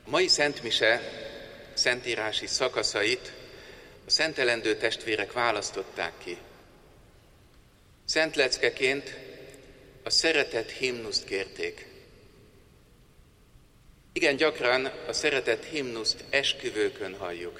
A mai szentmise szentírási szakaszait a szentelendő testvérek választották ki. Szentleckeként a szeretet himnuszt kérték. Igen gyakran a szeretet himnuszt esküvőkön halljuk.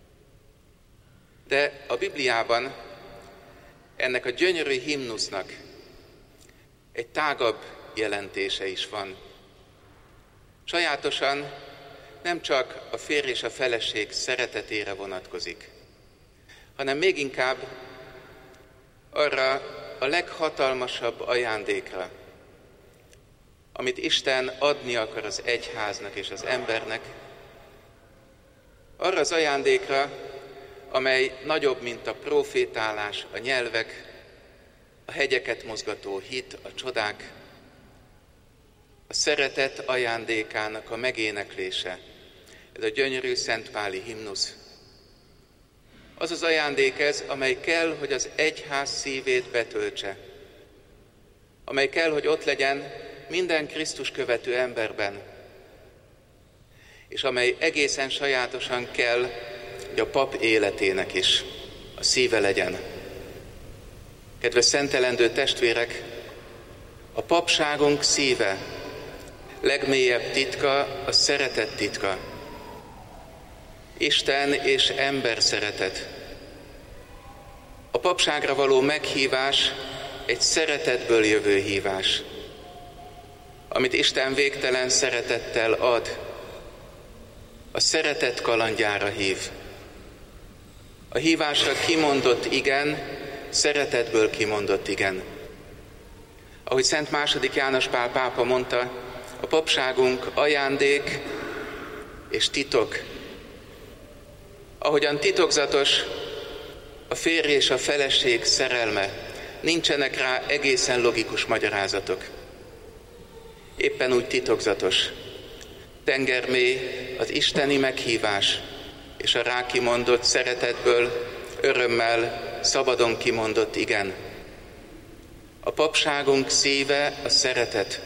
De a Bibliában ennek a gyönyörű himnusznak egy tágabb jelentése is van. Sajátosan nem csak a férj és a feleség szeretetére vonatkozik, hanem még inkább arra a leghatalmasabb ajándékra, amit Isten adni akar az egyháznak és az embernek, arra az ajándékra, amely nagyobb, mint a profétálás, a nyelvek, a hegyeket mozgató hit, a csodák, a szeretet ajándékának a megéneklése, ez a gyönyörű szentpáli himnusz. Az az ajándék ez, amely kell, hogy az egyház szívét betöltse, amely kell, hogy ott legyen minden Krisztus követő emberben, és amely egészen sajátosan kell, hogy a pap életének is a szíve legyen. Kedves szentelendő testvérek, a papságunk szíve, legmélyebb titka a szeretet titka. Isten és ember szeretet. A papságra való meghívás egy szeretetből jövő hívás, amit Isten végtelen szeretettel ad, a szeretet kalandjára hív. A hívásra kimondott igen, szeretetből kimondott igen. Ahogy Szent II. János Pál pápa mondta, a papságunk ajándék és titok. Ahogyan titokzatos a férj és a feleség szerelme, nincsenek rá egészen logikus magyarázatok. Éppen úgy titokzatos, tengermély az isteni meghívás és a rá kimondott szeretetből, örömmel, szabadon kimondott igen. A papságunk szíve a szeretet.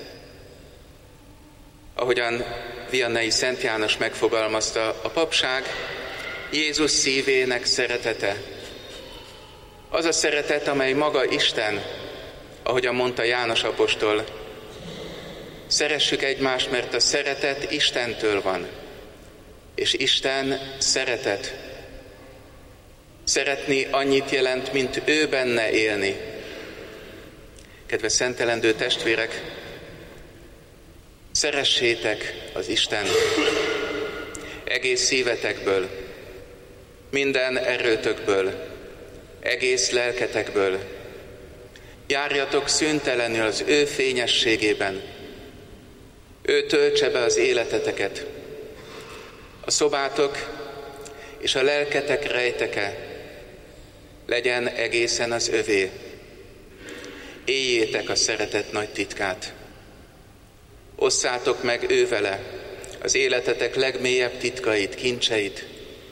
Ahogyan Viannai Szent János megfogalmazta, a papság Jézus szívének szeretete. Az a szeretet, amely maga Isten, ahogyan mondta János apostol, szeressük egymást, mert a szeretet Istentől van, és Isten szeretet. Szeretni annyit jelent, mint ő benne élni. Kedves szentelendő testvérek, szeressétek az Istent egész szívetekből, minden erőtökből, egész lelketekből. Járjatok szüntelenül az ő fényességében. Ő töltse be az életeteket. A szobátok és a lelketek rejteke legyen egészen az övé. Éljétek a szeretet nagy titkát. Osszátok meg ő vele az életetek legmélyebb titkait, kincseit.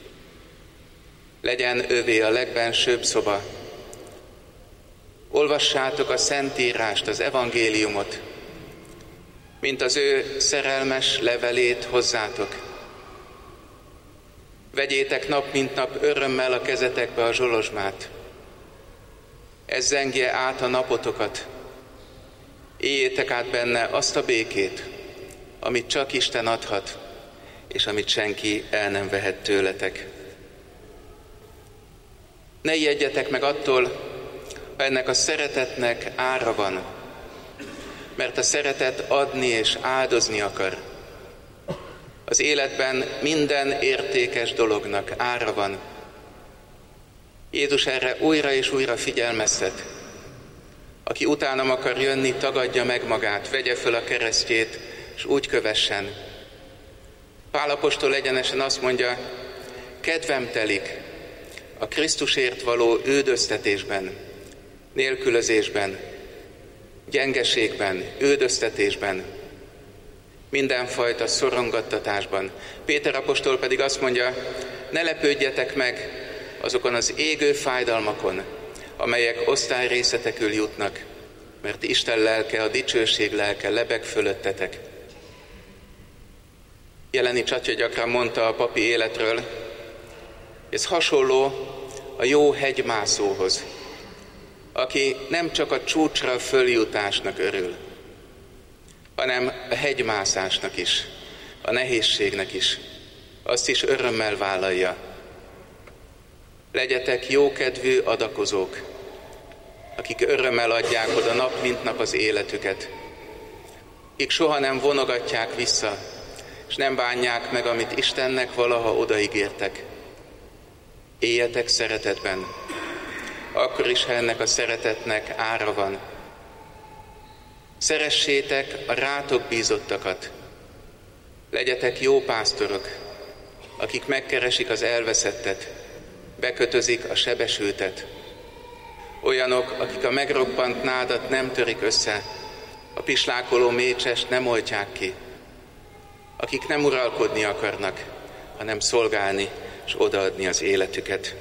Legyen övé a legbensőbb szoba. Olvassátok a Szentírást, az evangéliumot, mint az ő szerelmes levelét hozzátok. Vegyétek nap mint nap örömmel a kezetekbe a zsolozsmát. Ez zengje át a napotokat. Éljétek át benne azt a békét, amit csak Isten adhat, és amit senki el nem vehet tőletek. Ne ijedjetek meg attól, ha ennek a szeretetnek ára van, mert a szeretet adni és áldozni akar. Az életben minden értékes dolognak ára van. Jézus erre újra és újra figyelmeztet. Aki utánam akar jönni, tagadja meg magát, vegye föl a keresztjét, és úgy kövessen. Pál apostol egyenesen azt mondja, kedvem telik a Krisztusért való üldöztetésben, nélkülözésben, gyengeségben, üldöztetésben, mindenfajta szorongattatásban. Péter apostol pedig azt mondja, ne lepődjetek meg azokon az égő fájdalmakon, amelyek osztályrészetekül jutnak, mert Isten lelke, a dicsőség lelke lebeg fölöttetek. Jelenics atya gyakran mondta a papi életről, ez hasonló a jó hegymászóhoz, aki nem csak a csúcsra följutásnak örül, hanem a hegymászásnak is, a nehézségnek is, azt is örömmel vállalja. Legyetek jókedvű adakozók, akik örömmel adják oda nap mint nap az életüket, akik soha nem vonogatják vissza, és nem bánják meg, amit Istennek valaha odaígértek. Éljetek szeretetben, akkor is, ha ennek a szeretetnek ára van. Szeressétek a rátok bízottakat, legyetek jó pásztorok, akik megkeresik az elveszettet, bekötözik a sebesültet. Olyanok, akik a megroppant nádat nem törik össze, a pislákoló mécsest nem oltják ki, akik nem uralkodni akarnak, hanem szolgálni és odaadni az életüket.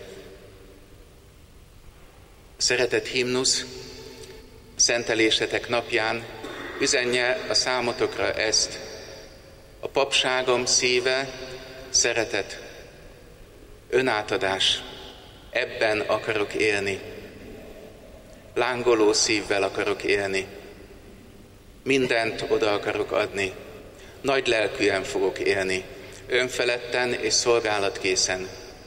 A szeretet himnusz a szentelésetek napján üzenje a számotokra ezt: a papságom szíve szeretet, önátadás, ebben akarok élni. Lángoló szívvel akarok élni. Mindent oda akarok adni. Nagy lelkűen fogok élni. Önfeledten és szolgálatkészen.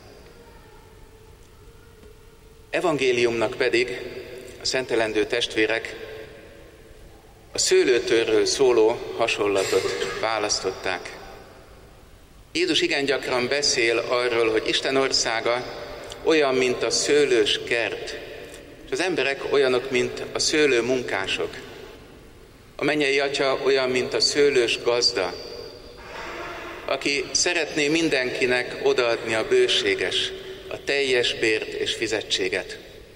Evangéliumnak pedig a szentelendő testvérek a szőlőtőről szóló hasonlatot választották. Jézus igen gyakran beszél arról, hogy Isten országa olyan, mint a szőlős kert, és az emberek olyanok, mint a szőlő munkások. A mennyei Atya olyan, mint a szőlős gazda, aki szeretné mindenkinek odaadni a bőséges, a teljes bért és fizetséget.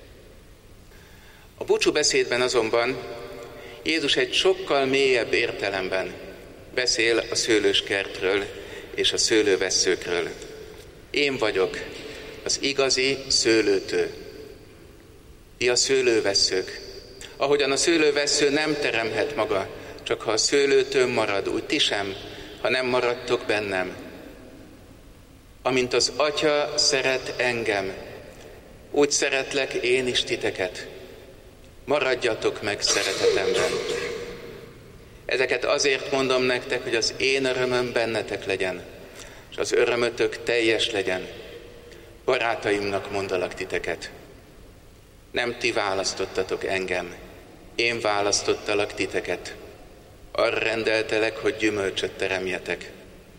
A búcsúbeszédben azonban Jézus egy sokkal mélyebb értelemben beszél a szőlős kertről és a szőlővesszőkről. Én vagyok az igazi szőlőtő. Ti a szőlővesszők. Ahogyan a szőlővessző nem teremhet maga, csak ha a szőlőtőn marad, úgy ti sem, ha nem maradtok bennem. Amint az Atya szeret engem, úgy szeretlek én is titeket. Maradjatok meg szeretetemben. Ezeket azért mondom nektek, hogy az én örömöm bennetek legyen, és az örömötök teljes legyen. Barátaimnak mondalak titeket. Nem ti választottatok engem, én választottalak titeket. Arra rendeltelek, hogy gyümölcsöt teremjetek.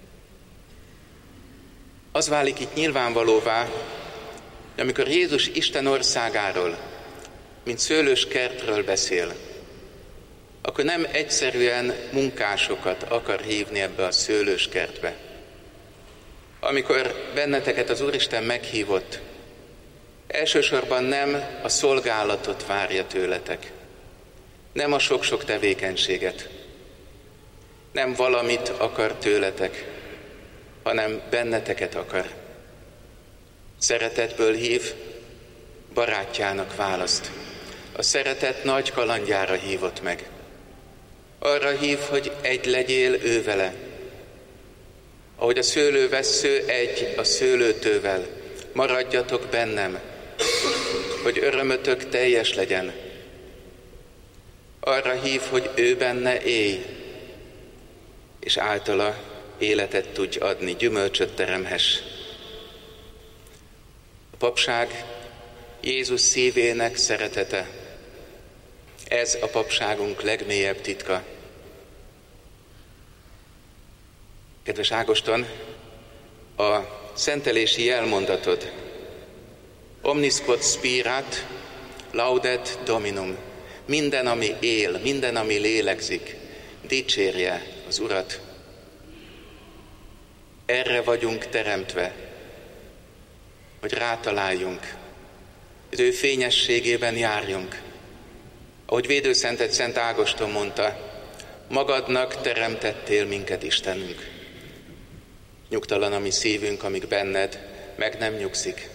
Az válik itt nyilvánvalóvá, hogy amikor Jézus Isten országáról, mint szőlős kertről beszél, akkor nem egyszerűen munkásokat akar hívni ebbe a szőlős kertbe. Amikor benneteket az Úristen meghívott, elsősorban nem a szolgálatot várja tőletek, nem a sok-sok tevékenységet, nem valamit akar tőletek, hanem benneteket akar. Szeretetből hív, barátjának választ. A szeretet nagy kalandjára hívott meg. Arra hív, hogy egy legyél ő vele. Ahogy a szőlővessző egy a szőlőtővel, maradjatok bennem, hogy örömötök teljes legyen. Arra hív, hogy ő benne élj, és általa életet tudj adni, gyümölcsöt teremhess. A papság Jézus szívének szeretete. Ez a papságunk legmélyebb titka. Kedves Ágoston, a szentelési jelmondatod: Omnis quod spirat, laudet Dominum. Minden, ami él, minden, ami lélegzik, dicsérje az Urat. Erre vagyunk teremtve, hogy rátaláljunk, az ő fényességében járjunk. Ahogy védőszented Szent Ágoston mondta, magadnak teremtettél minket, Istenünk. Nyugtalan a mi szívünk, amíg benned meg nem nyugszik.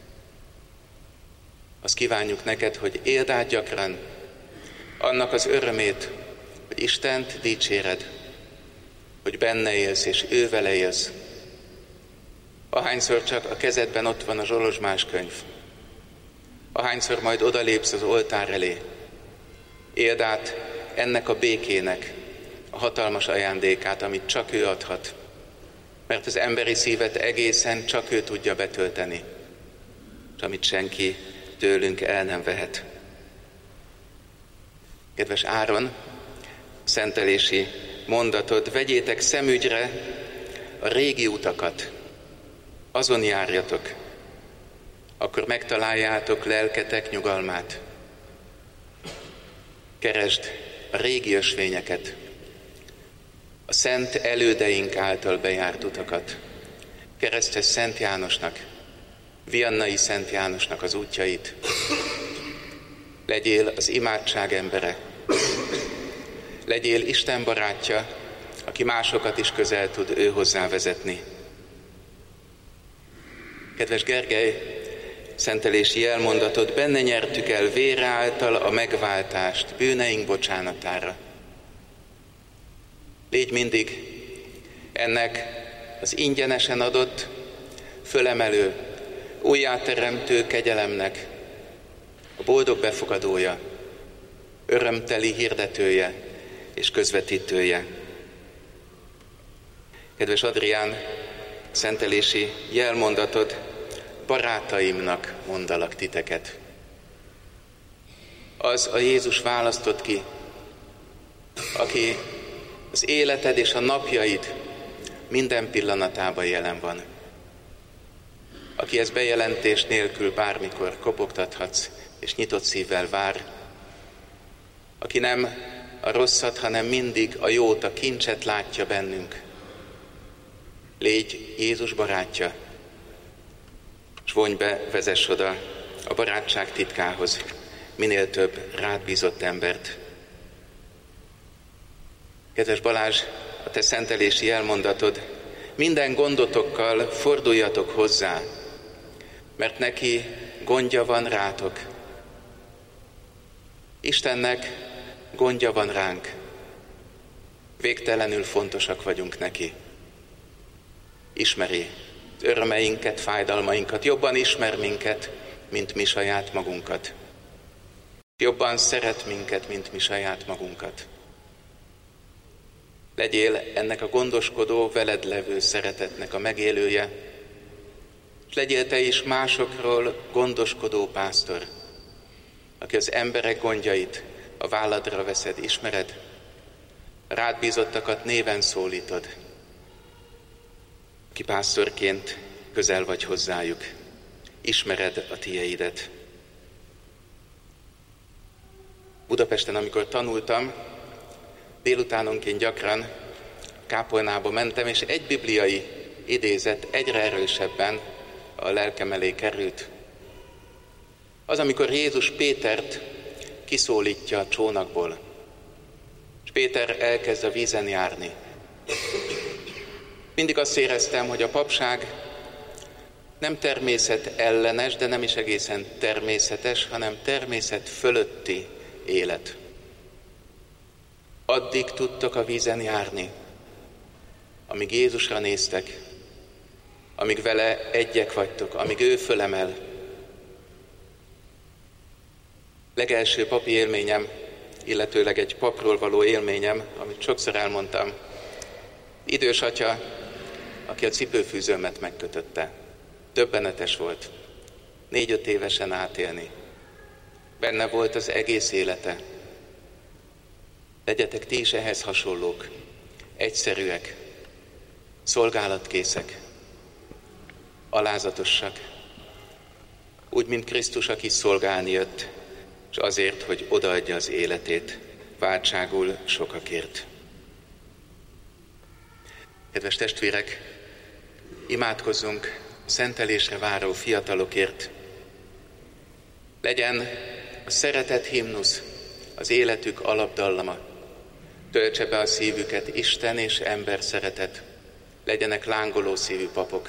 Azt kívánjuk neked, hogy éld át gyakran annak az örömét, hogy Istent dicséred, hogy benne élsz és ő vele élsz. Ahányszor csak a kezedben ott van a zsolozsmás könyv, ahányszor majd odalépsz az oltár elé, éld át ennek a békének a hatalmas ajándékát, amit csak ő adhat, mert az emberi szívet egészen csak ő tudja betölteni, és amit senki tőlünk el nem vehet. Kedves Áron, szentelési mondatod, vegyétek szemügyre a régi utakat, azon járjatok, akkor megtaláljátok lelketek nyugalmát. Keresd a régi ösvényeket, a szent elődeink által bejárt utakat. Keresztes Szent Jánosnak, Viannai Szent Jánosnak az útjait. Legyél az imádság embere, legyél Isten barátja, aki másokat is közel tud ő hozzá vezetni. Kedves Gergely, szentelési jelmondatod, benne nyertük el vére által a megváltást bűneink bocsánatára. Légy mindig ennek az ingyenesen adott, fölemelő, újjáteremtő kegyelemnek a boldog befogadója, örömteli hirdetője és közvetítője. Kedves Adrián, szentelési jelmondatod, barátaimnak mondalak titeket. Az a Jézus választott ki, aki az életed és a napjaid minden pillanatában jelen van. Akihez bejelentés nélkül bármikor kopogtathatsz és nyitott szívvel vár. Aki nem a rosszat, hanem mindig a jót, a kincset látja bennünk. Légy Jézus barátja, és vonj be, vezess oda a barátság titkához minél több rád bízott embert. Kedves Balázs, a te szentelési elmondatod, minden gondotokkal forduljatok hozzá, mert neki gondja van rátok. Istennek gondja van ránk. Végtelenül fontosak vagyunk neki. Ismeri örömeinket, fájdalmainkat, jobban ismer minket, mint mi saját magunkat. Jobban szeret minket, mint mi saját magunkat. Legyél ennek a gondoskodó, veled levő szeretetnek a megélője, és legyél te is másokról gondoskodó pásztor, aki az emberek gondjait a válladra veszed, ismered, rád bízottakat néven szólítod, aki pásztorként közel vagy hozzájuk, ismered a tieidet. Budapesten, amikor tanultam, délutánonként gyakran kápolnába mentem, és egy bibliai idézet egyre erősebben a lelkem elé került. Az, amikor Jézus Pétert kiszólítja a csónakból, és Péter elkezd a vízen járni. Mindig azt éreztem, hogy a papság nem természet ellenes, de nem is egészen természetes, hanem természet fölötti élet. Addig tudtok a vízen járni, amíg Jézusra néztek, amíg vele egyek vagytok, amíg ő fölemel. Legelső papi élményem, illetőleg egy papról való élményem, amit sokszor elmondtam, idős atya, aki a cipőfűzőmet megkötötte. Döbbenetes volt. 4-5 évesen átélni. Benne volt az egész élete. Legyetek ti is ehhez hasonlók. Egyszerűek, szolgálatkészek, alázatosak. Úgy, mint Krisztus, aki szolgálni jött, és azért, hogy odaadja az életét, váltságul sokakért. Kedves testvérek, imádkozzunk a szentelésre váró fiatalokért. Legyen a szeretet himnusz az életük alapdallama. Töltse be a szívüket Isten és ember szeretet. Legyenek lángoló szívű papok.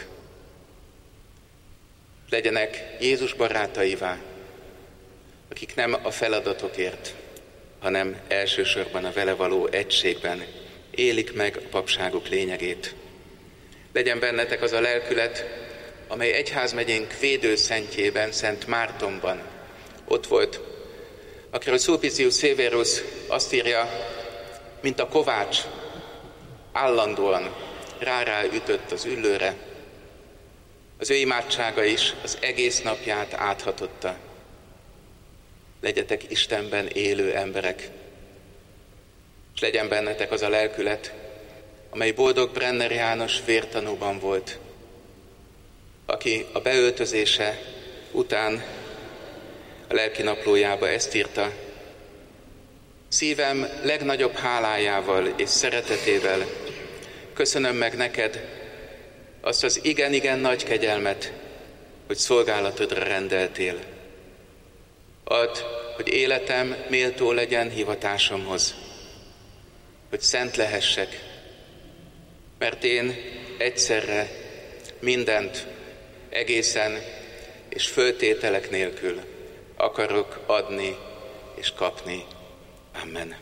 Legyenek Jézus barátaivá, akik nem a feladatokért, hanem elsősorban a vele való egységben élik meg a papságuk lényegét. Legyen bennetek az a lelkület, amely egyházmegyénk védőszentjében, Szent Mártonban ott volt, akiről Sulpicius Severus azt írja, mint a kovács állandóan rá ütött az üllőre, az ő imádsága is az egész napját áthatotta. Legyetek Istenben élő emberek, és legyen bennetek az a lelkület, amely boldog Brenner János vértanúban volt, aki a beöltözése után a lelkinaplójába ezt írta: szívem legnagyobb hálájával és szeretetével köszönöm meg neked azt az igen-igen nagy kegyelmet, hogy szolgálatodra rendeltél. Add, hogy életem méltó legyen hivatásomhoz, hogy szent lehessek, mert én egyszerre mindent egészen és föltételek nélkül akarok adni és kapni. Amen.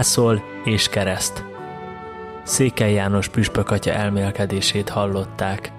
Jászol és kereszt. Székely János püspök atya elmélkedését hallották.